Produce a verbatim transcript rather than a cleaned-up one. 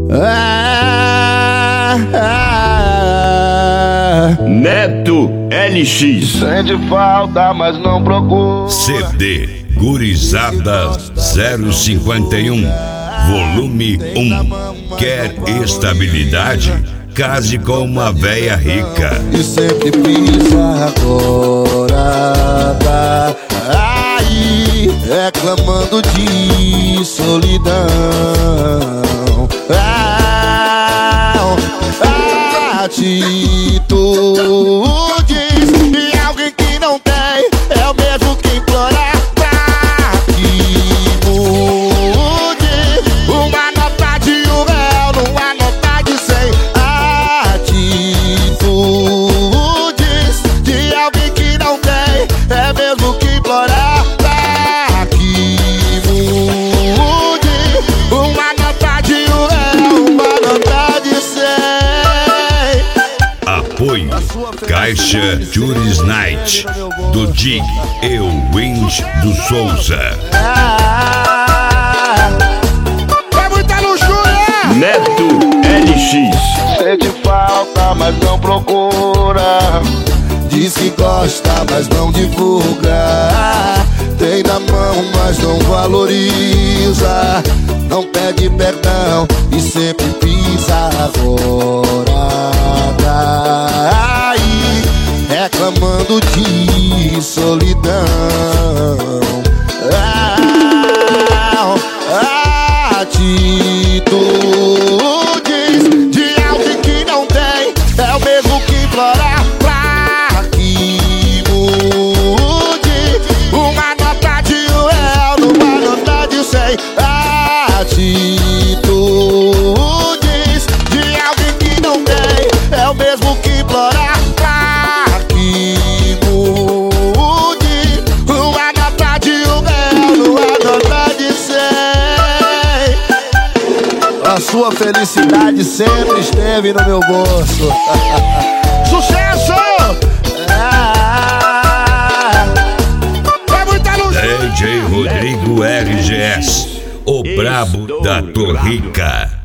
Ah, ah, Neto L X. Sente falta, mas não procura. C D Gurizada zero cinquenta e um, volume um. Quer estabilidade? Case com uma véia rica. e sempre pisa agora tá aí reclamando de solidão. Ah, atitudes de alguém que não tem é o mesmo que implorar pra que mude. Uma nota de um real numa nota de cem. Atitudes de alguém que não tem é mesmo que implorar pra que mude. Uma nota de um real, uma nota de cem. Apoio Caixa Juris Night do Dig e o Wind do Souza. Ah, é muita luxúria. Neto L X. Sente falta, mas não procura. Diz que gosta, mas não divulga. Tem na mão, mas não valoriza. Não pede perdão e sempre pisa agora tá aí reclamando de solidão. Ah, atitudes de alguém que não tem é o mesmo que implorar pra que mude. Uma nota de um real numa nota de cem. Atitudes de alguém que não tem é o mesmo que implorar pra que mude. Uma nota de um real numa nota de cem. A sua felicidade sempre esteve no meu bolso. Sucesso! Ah, é muita luz. D J Rodrigo R G S, o brabo da Torrica.